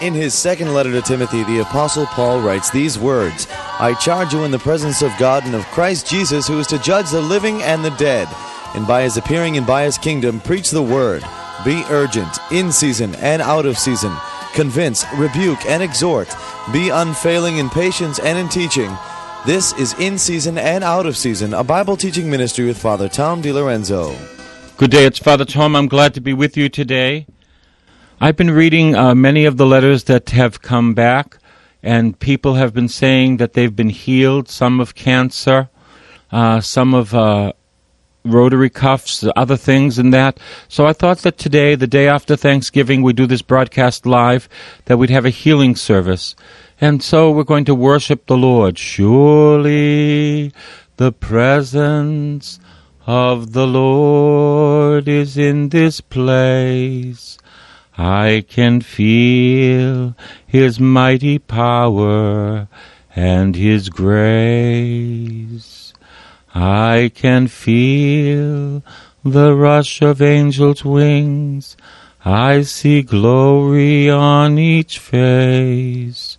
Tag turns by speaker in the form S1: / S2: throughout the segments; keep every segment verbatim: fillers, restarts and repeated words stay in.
S1: In his second letter to Timothy, the Apostle Paul writes these words, I charge you in the presence of God and of Christ Jesus, who is to judge the living and the dead, and by his appearing and by his kingdom, preach the word. Be urgent, in season and out of season. Convince, rebuke, and exhort. Be unfailing in patience and in teaching. This is In Season and Out of Season, a Bible teaching ministry with Father Tom DiLorenzo.
S2: Good day, it's Father Tom. I'm glad to be with you today. I've been reading uh, many of the letters that have come back, and people have been saying that they've been healed, some of cancer, uh, some of uh, rotary cuffs, other things and that. So I thought that today, the day after Thanksgiving, we do this broadcast live, that we'd have a healing service. And so we're going to worship the Lord. Surely the presence of the Lord is in this place. I can feel his mighty power and his grace. I can feel the rush of angels' wings. I see glory on each face.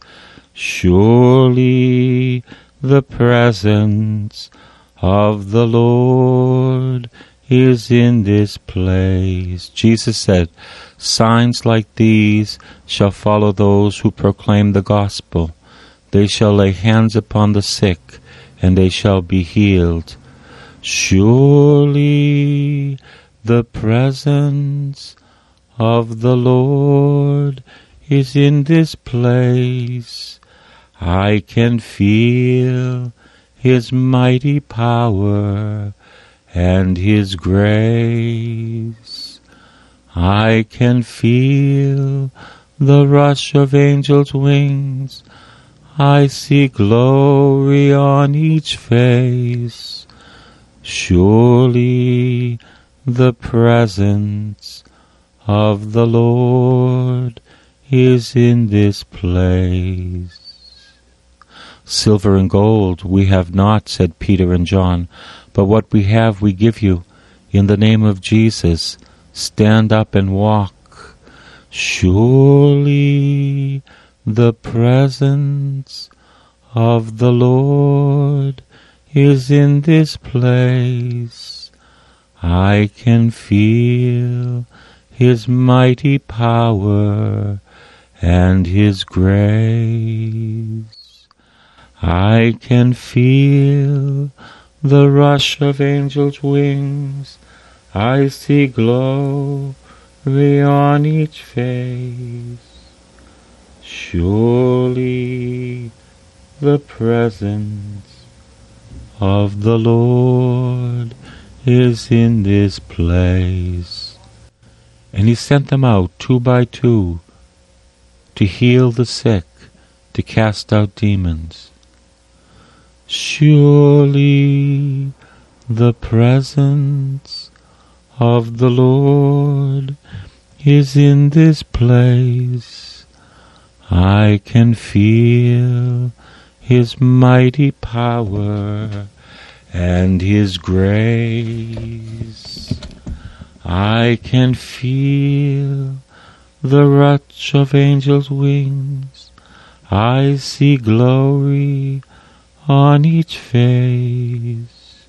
S2: Surely the presence of the Lord is in this place. Jesus said, signs like these shall follow those who proclaim the gospel. They shall lay hands upon the sick, and they shall be healed. Surely the presence of the Lord is in this place. I can feel his mighty power and his grace. I can feel the rush of angels' wings. I see glory on each face. Surely the presence of the Lord is in this place. Silver and gold we have not, said Peter and John, but what we have we give you. In the name of Jesus, stand up and walk. Surely the presence of the Lord is in this place. I can feel his mighty power and his grace. I can feel the rush of angels' wings. I see glory on each face. Surely the presence of the Lord is in this place. And he sent them out two by two to heal the sick, to cast out demons. Surely the presence of the Lord is in this place. I can feel his mighty power and his grace. I can feel the rush of angels' wings. I see glory on each face.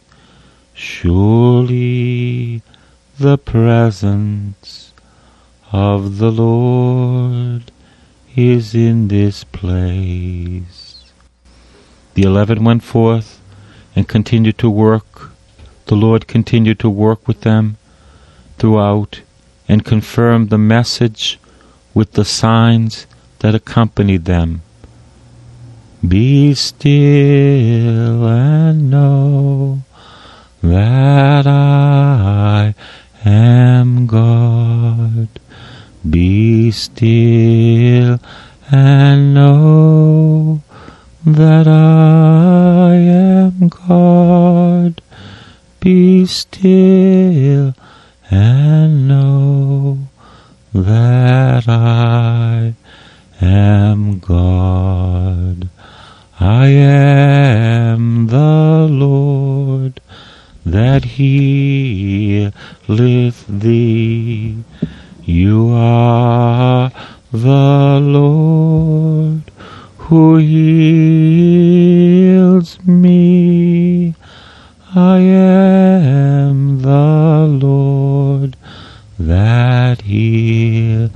S2: Surely the presence of the Lord is in this place. The eleven went forth and continued to work. The Lord continued to work with them throughout and confirmed the message with the signs that accompanied them. Be still and know that I am God. Be still and know that I am God. Be still and know that I am God. I am the Lord that healeth thee. You are the Lord who heals me. I am the Lord that healeth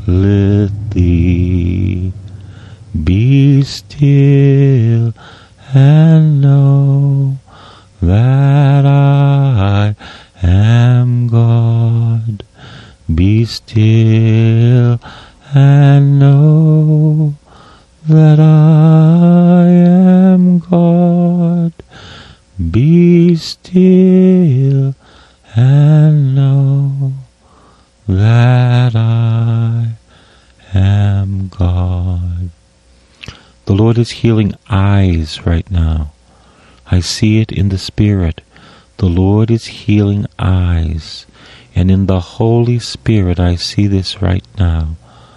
S2: thee. Be still and know that I am God. Be still and know that I am God. Be still and know that I am God. The Lord is healing eyes right now. I see it in the Spirit. The Lord is healing eyes. And in the Holy Spirit I see this right now.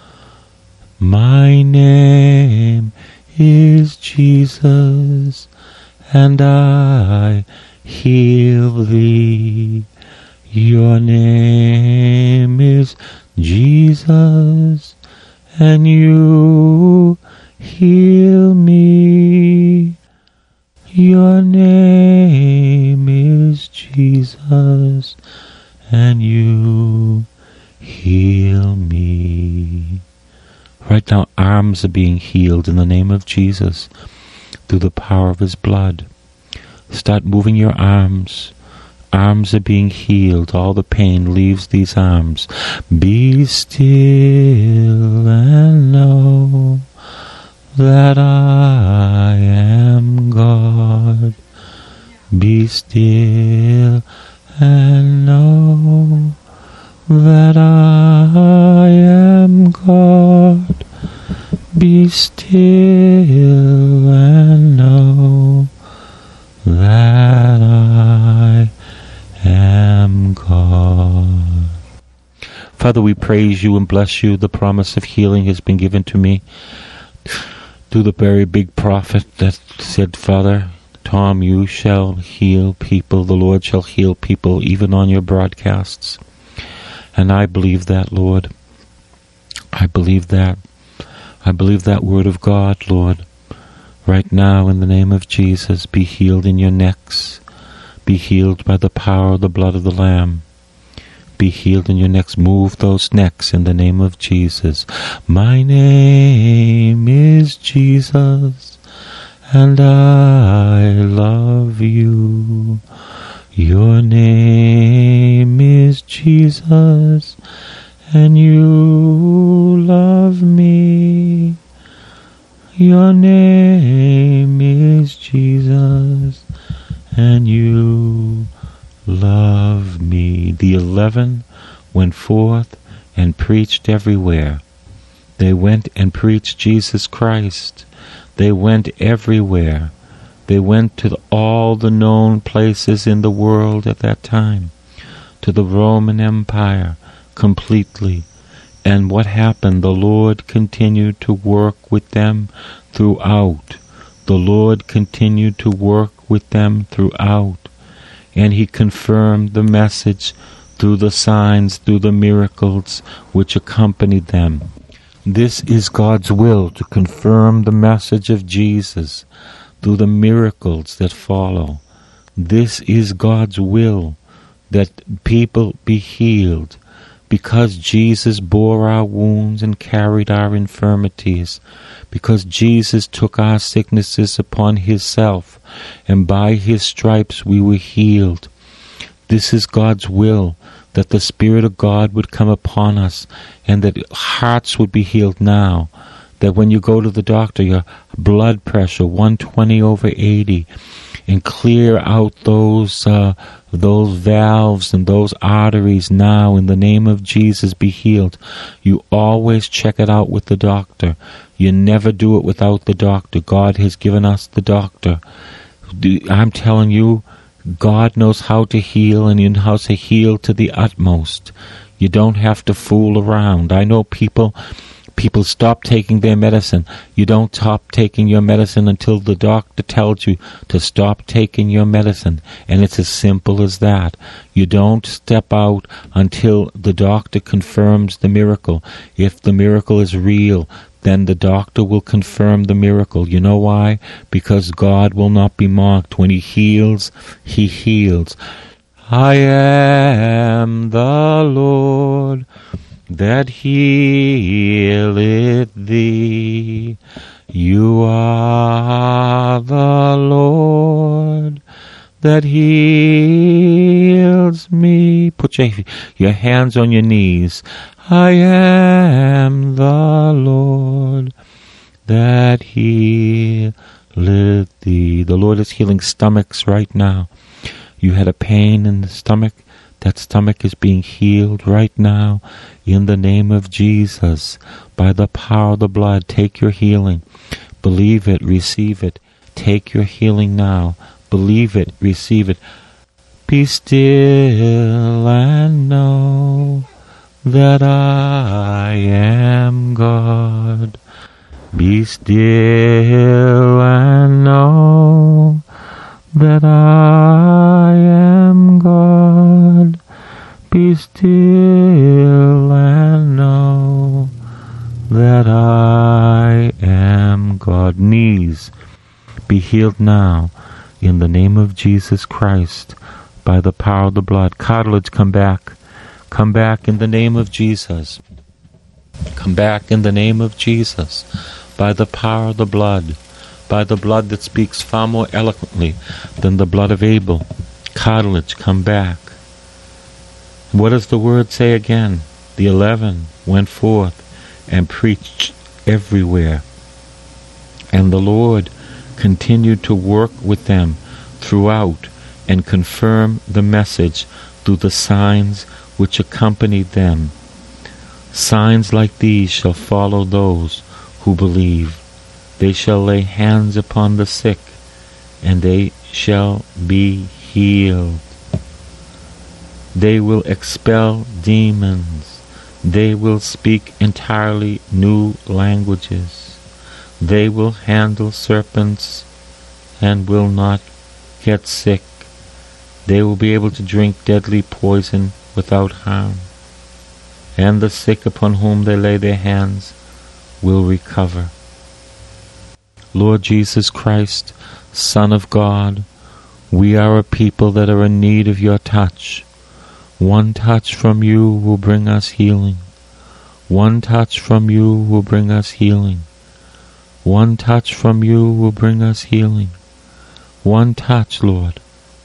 S2: My name is Jesus, and I heal thee. Your name is Jesus, and you heal me. Your name is Jesus, and you heal me. Right now, arms are being healed in the name of Jesus through the power of His blood. Start moving your arms. Arms are being healed. All the pain leaves these arms. Be still and know that I am God. Be still and know that I am God. Be still and know that I am God. Father, we praise you and bless you. The promise of healing has been given to me through the very big prophet that said, Father, Tom, you shall heal people. The Lord shall heal people even on your broadcasts. And I believe that, Lord. I believe that. I believe that word of God, Lord. Right now, in the name of Jesus, be healed in your necks. Be healed by the power of the blood of the Lamb. Be healed in your necks. Move those necks in the name of Jesus. My name is Jesus, and I love you. Your name is Jesus, and you love me. Your name is Jesus, and you love me. The eleven went forth and preached everywhere. They went and preached Jesus Christ. They went everywhere. They went to all the known places in the world at that time, to the Roman Empire completely. And what happened? The Lord continued to work with them throughout. The Lord continued to work with them throughout. And He confirmed the message through the signs, through the miracles which accompanied them. This is God's will, to confirm the message of Jesus through the miracles that follow. This is God's will, that people be healed, because Jesus bore our wounds and carried our infirmities, because Jesus took our sicknesses upon Himself, and by His stripes we were healed. This is God's will, that the Spirit of God would come upon us, and that hearts would be healed now. That when you go to the doctor, your blood pressure, one twenty over eighty, and clear out those uh, those valves and those arteries now, in the name of Jesus, be healed. You always check it out with the doctor. You never do it without the doctor. God has given us the doctor. I'm telling you, God knows how to heal, and He knows how to heal to the utmost. You don't have to fool around. I know people People stop taking their medicine. You don't stop taking your medicine until the doctor tells you to stop taking your medicine. And it's as simple as that. You don't step out until the doctor confirms the miracle. If the miracle is real, then the doctor will confirm the miracle. You know why? Because God will not be mocked. When He heals, He heals. I am the Lord that healeth thee. You are the Lord that heals me. Put your, your hands on your knees. I am the Lord that healeth thee. The Lord is healing stomachs right now. You had a pain in the stomach. That stomach is being healed right now in the name of Jesus. By the power of the blood, take your healing. Believe it, receive it. Take your healing now. Believe it, receive it. Be still and know that I am God. Be still and know that I am God. Be still and know that I am God. Knees, be healed now in the name of Jesus Christ by the power of the blood. Cartilage, come back. Come back in the name of Jesus. Come back in the name of Jesus by the power of the blood. By the blood that speaks far more eloquently than the blood of Abel. Cartilage, come back. What does the word say again? The eleven went forth and preached everywhere. And the Lord continued to work with them throughout and confirm the message through the signs which accompanied them. Signs like these shall follow those who believe. They shall lay hands upon the sick, and they shall be healed. They will expel demons. They will speak entirely new languages. They will handle serpents and will not get sick. They will be able to drink deadly poison without harm. And the sick upon whom they lay their hands will recover. Lord Jesus Christ, Son of God, we are a people that are in need of your touch. One touch from you will bring us healing. One touch from you will bring us healing. One touch from you will bring us healing. One touch, Lord.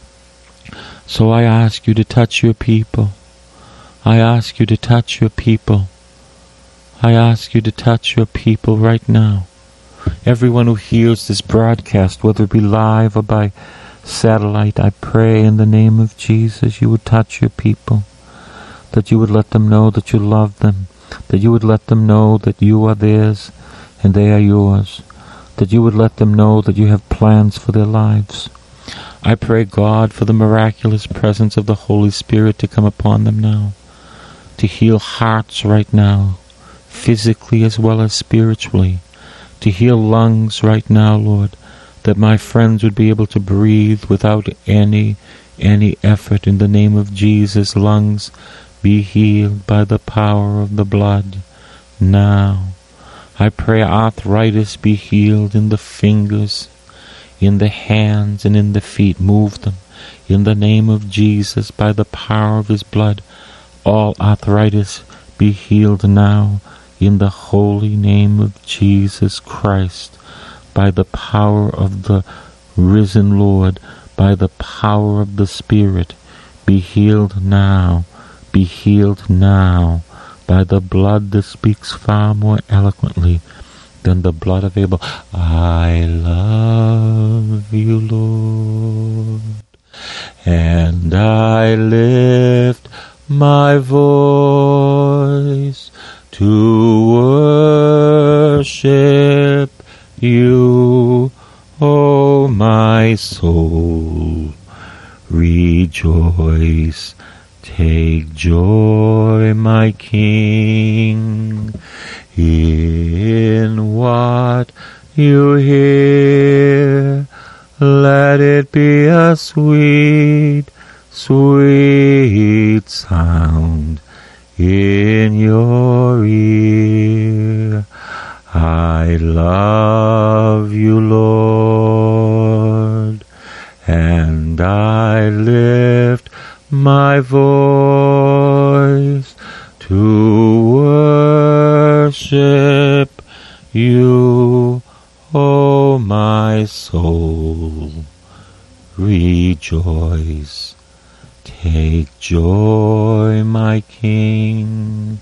S2: So I ask you to touch your people. I ask you to touch your people. I ask you to touch your people right now. Everyone who hears this broadcast, whether it be live or by satellite, I pray in the name of Jesus you would touch your people, that you would let them know that you love them, that you would let them know that you are theirs and they are yours, that you would let them know that you have plans for their lives. I pray, God, for the miraculous presence of the Holy Spirit to come upon them now, to heal hearts right now, physically as well as spiritually, to heal lungs right now, Lord, that my friends would be able to breathe without any, any effort. In the name of Jesus, lungs be healed by the power of the blood now. I pray arthritis be healed in the fingers, in the hands, and in the feet. Move them in the name of Jesus by the power of his blood. All arthritis be healed now in the holy name of Jesus Christ, by the power of the risen Lord, by the power of the Spirit. Be healed now, be healed now, by the blood that speaks far more eloquently than the blood of Abel. I love you, Lord, and I lift my voice to worship you, O my soul. Rejoice, take joy, my King, In what you hear, let it be a sweet, sweet sound in your ear. I love you, Lord, and I lift my voice to worship you, O my soul. Rejoice, take joy, my King,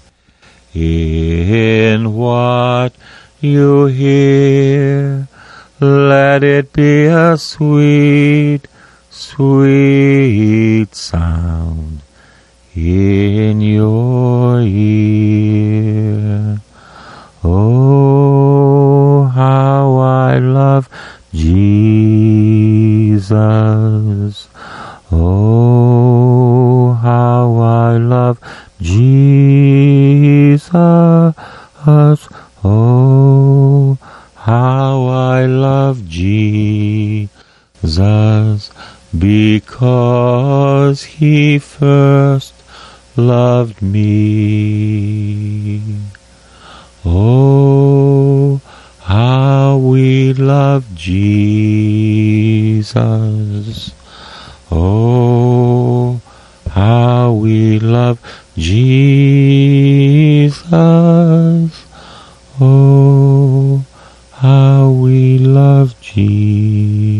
S2: in what you hear. Let it be a sweet, sweet sound in your ear. Oh, how I love Jesus. Oh, how I love Jesus. Oh, how I love Jesus, because he first loved me. Oh, how we love Jesus. Oh, how we love Jesus. Oh, how we love Jesus,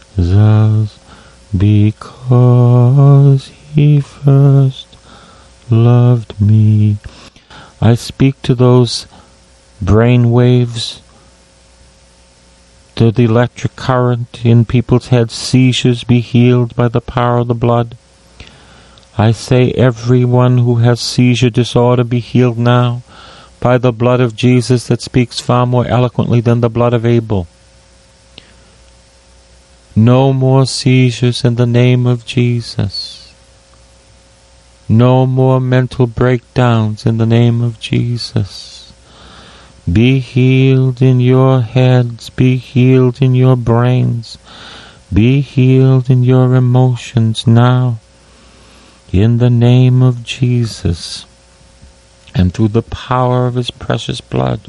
S2: because he first loved me. I speak to those brain waves, to the electric current in people's heads. Seizures be healed by the power of the blood. I say everyone who has seizure disorder be healed now by the blood of Jesus that speaks far more eloquently than the blood of Abel. No more seizures in the name of Jesus. No more mental breakdowns in the name of Jesus. Be healed in your heads. Be healed in your brains. Be healed in your emotions now. In the name of Jesus. And through the power of his precious blood.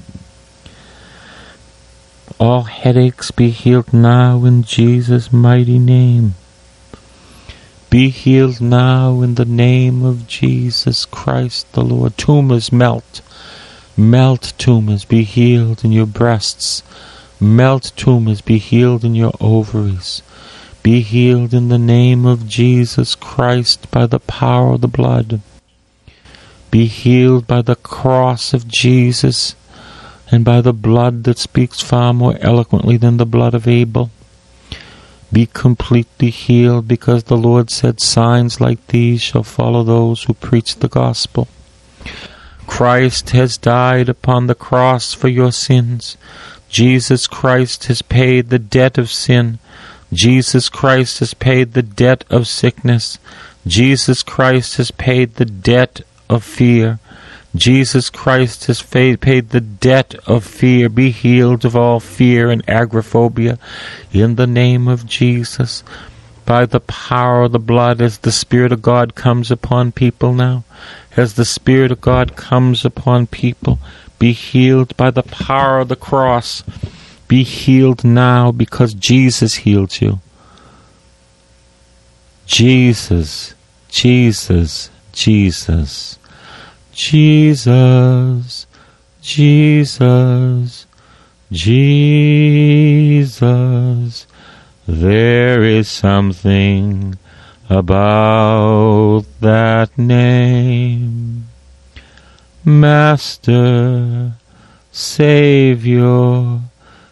S2: All headaches be healed now in Jesus' mighty name. Be healed now in the name of Jesus Christ the Lord. Tumors melt. Melt tumors, be healed in your breasts. Melt tumors, be healed in your ovaries. Be healed in the name of Jesus Christ by the power of the blood. Be healed by the cross of Jesus and by the blood that speaks far more eloquently than the blood of Abel. Be completely healed, because the Lord said, signs like these shall follow those who preach the gospel. Christ has died upon the cross for your sins. Jesus Christ has paid the debt of sin. Jesus Christ has paid the debt of sickness. Jesus Christ has paid the debt of fear. Jesus Christ has paid the debt of fear. Be healed of all fear and agoraphobia in the name of Jesus. By the power of the blood, as the Spirit of God comes upon people now, as the Spirit of God comes upon people, be healed by the power of the cross. Be healed now, because Jesus healed you. Jesus, Jesus, Jesus. Jesus, Jesus, Jesus. There is something about that name. Master, Savior,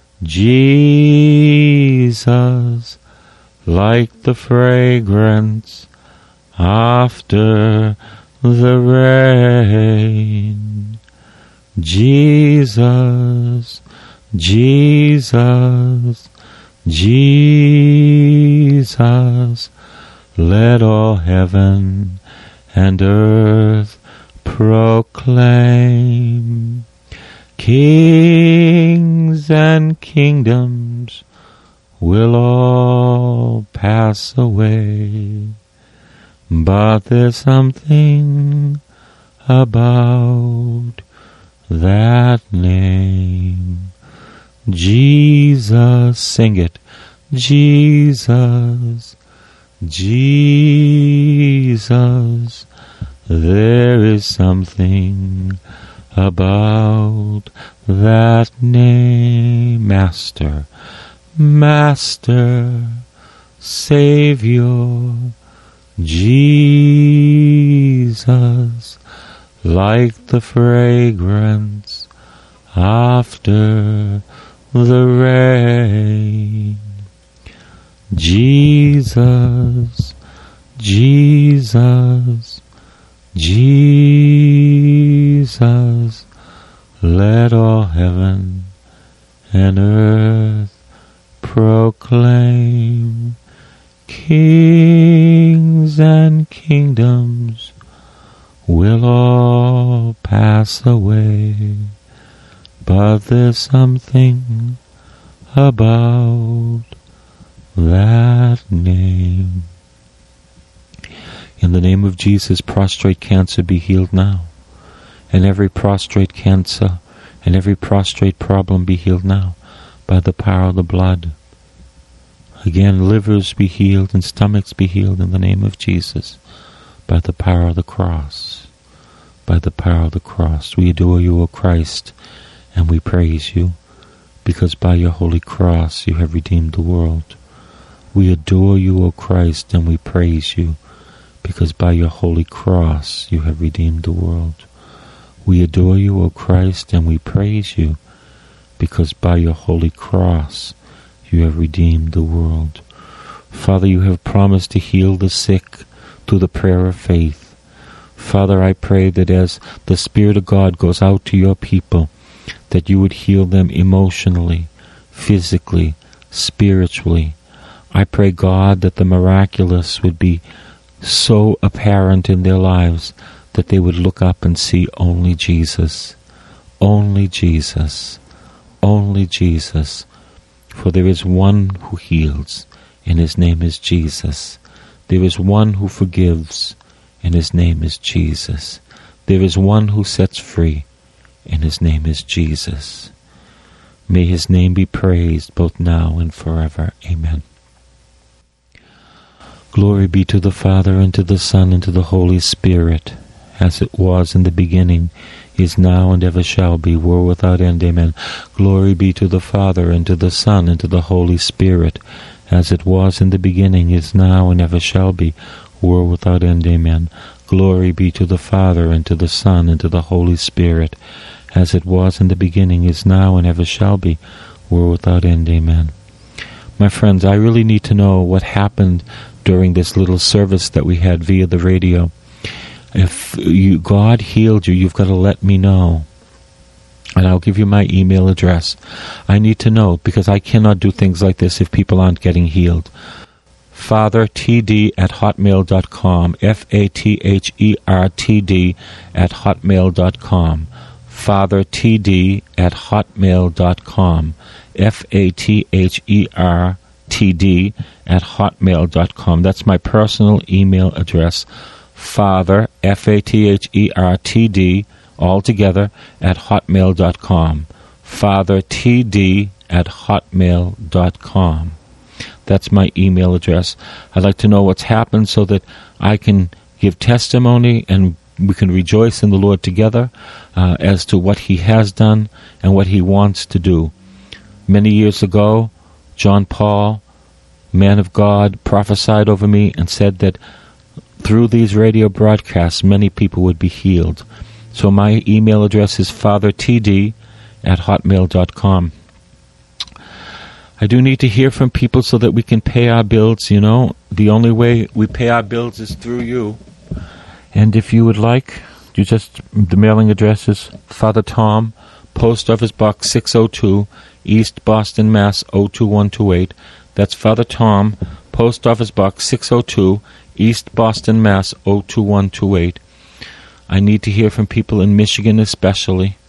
S2: Jesus, like the fragrance after the rain. Jesus, Jesus, Jesus, let all heaven and earth proclaim. Kings and kingdoms will all pass away, but there's something about that name. Jesus, sing it. Jesus, Jesus, there is something about that name. Master, Master, Savior, Jesus, like the fragrance after the rain. Jesus, Jesus, Jesus, let all heaven and earth proclaim. Kings and kingdoms will all pass away, but there's something about that name. In the name of Jesus, prostrate cancer be healed now. And every prostrate cancer and every prostrate problem be healed now by the power of the blood. Again, livers be healed and stomachs be healed in the name of Jesus by the power of the cross. By the power of the cross. We adore you, O Christ, and we praise you, because by your holy cross you have redeemed the world. We adore you, O Christ, and we praise you, because by your holy cross you have redeemed the world. We adore you, O Christ, and we praise you, because by your holy cross you have redeemed the world. Father, you have promised to heal the sick through the prayer of faith. Father, I pray that as the Spirit of God goes out to your people, that you would heal them emotionally, physically, spiritually. I pray, God, that the miraculous would be so apparent in their lives that they would look up and see only Jesus, only Jesus, only Jesus. For there is one who heals, and his name is Jesus. There is one who forgives, and his name is Jesus. There is one who sets free, and his name is Jesus. May his name be praised both now and forever. Amen. Glory be to the Father, and to the Son, and to the Holy Spirit, as it was in the beginning, is now, and ever shall be, world without end. Amen. Glory be to the Father, and to the Son, and to the Holy Spirit, as it was in the beginning, is now, and ever shall be, world without end. Amen. Glory be to the Father, and to the Son, and to the Holy Spirit, as it was in the beginning, is now, and ever shall be, world without end. Amen. My friends, I really need to know what happened during this little service that we had via the radio. If you, God healed you, you've got to let me know. And I'll give you my email address. I need to know, because I cannot do things like this if people aren't getting healed. fathertd at hotmail dot com. F A T H E R T D at hotmail dot com. fathertd at hotmail dot com. F A T H E R T D at hotmail dot com. That's my personal email address. Father, F A T H E R T D, all together, at hotmail dot com. fathertd at hotmail dot com. That's my email address. I'd like to know what's happened so that I can give testimony and we can rejoice in the Lord together uh, as to what he has done and what he wants to do. Many years ago, John Paul, man of God, prophesied over me and said that through these radio broadcasts, many people would be healed. So my email address is fathertd at hotmail dot com. I do need to hear from people so that we can pay our bills, you know. The only way we pay our bills is through you. And if you would like, you just, the mailing address is Father Tom, Post Office Box six oh two, East Boston, Mass. oh two one two eight. That's Father Tom, Post Office Box six oh two, East Boston, Mass. oh two one two eight. I need to hear from people in Michigan especially,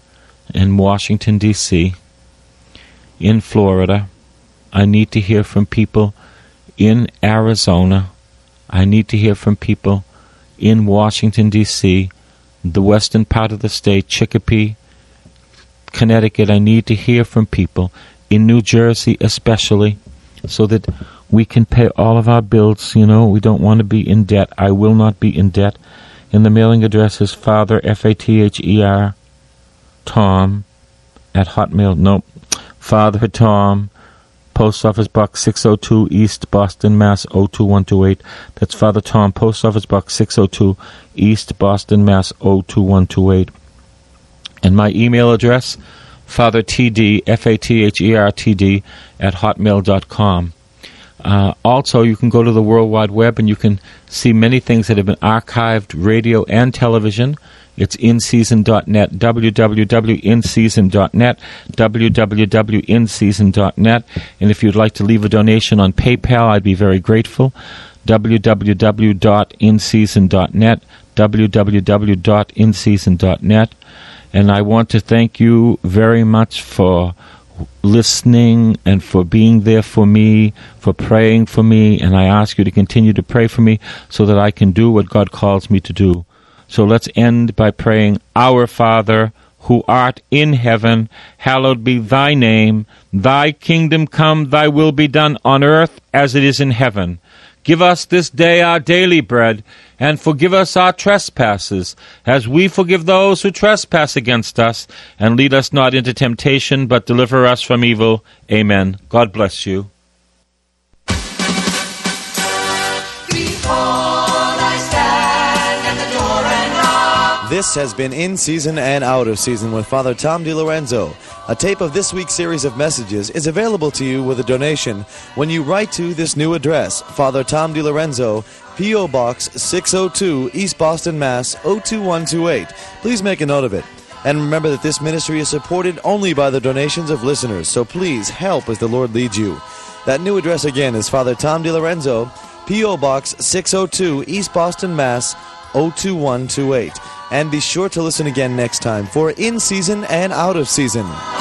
S2: in Washington, D C, in Florida. I need to hear from people in Arizona. I need to hear from people in Washington, D C, the western part of the state, Chicopee, Connecticut. I need to hear from people in New Jersey especially, so that we can pay all of our bills. You know, we don't want to be in debt. I will not be in debt. And the mailing address is Father, F A T H E R, Tom, at Hotmail. Nope. Father Tom, Post Office Box six oh two, East Boston, Mass. oh two one two eight. That's Father Tom, Post Office Box six oh two, East Boston, Mass. oh two one two eight. And my email address, Father T D, F A T H E R T D, at hotmail dot com. Uh, also, you can go to the World Wide Web and you can see many things that have been archived, radio and television. It's in season dot net, w w w dot in season dot net, w w w dot in season dot net. And if you'd like to leave a donation on PayPal, I'd be very grateful. w w w dot in season dot net, w w w dot in season dot net. And I want to thank you very much for listening and for being there for me, for praying for me. And I ask you to continue to pray for me so that I can do what God calls me to do. So let's end by praying, Our Father, who art in heaven, hallowed be thy name. Thy kingdom come, thy will be done on earth as it is in heaven. Give us this day our daily bread, and forgive us our trespasses, as we forgive those who trespass against us. And lead us not into temptation, but deliver us from evil. Amen. God bless you.
S1: This has been In Season and Out of Season with Father Tom DiLorenzo. A tape of this week's series of messages is available to you with a donation when you write to this new address, Father Tom DiLorenzo, P O. Box six oh two, East Boston, Mass. oh two one two eight. Please make a note of it. And remember that this ministry is supported only by the donations of listeners, so please help as the Lord leads you. That new address again is Father Tom DiLorenzo, P O. Box six oh two, East Boston, Mass. oh two one two eight. And be sure to listen again next time for In Season and Out of Season.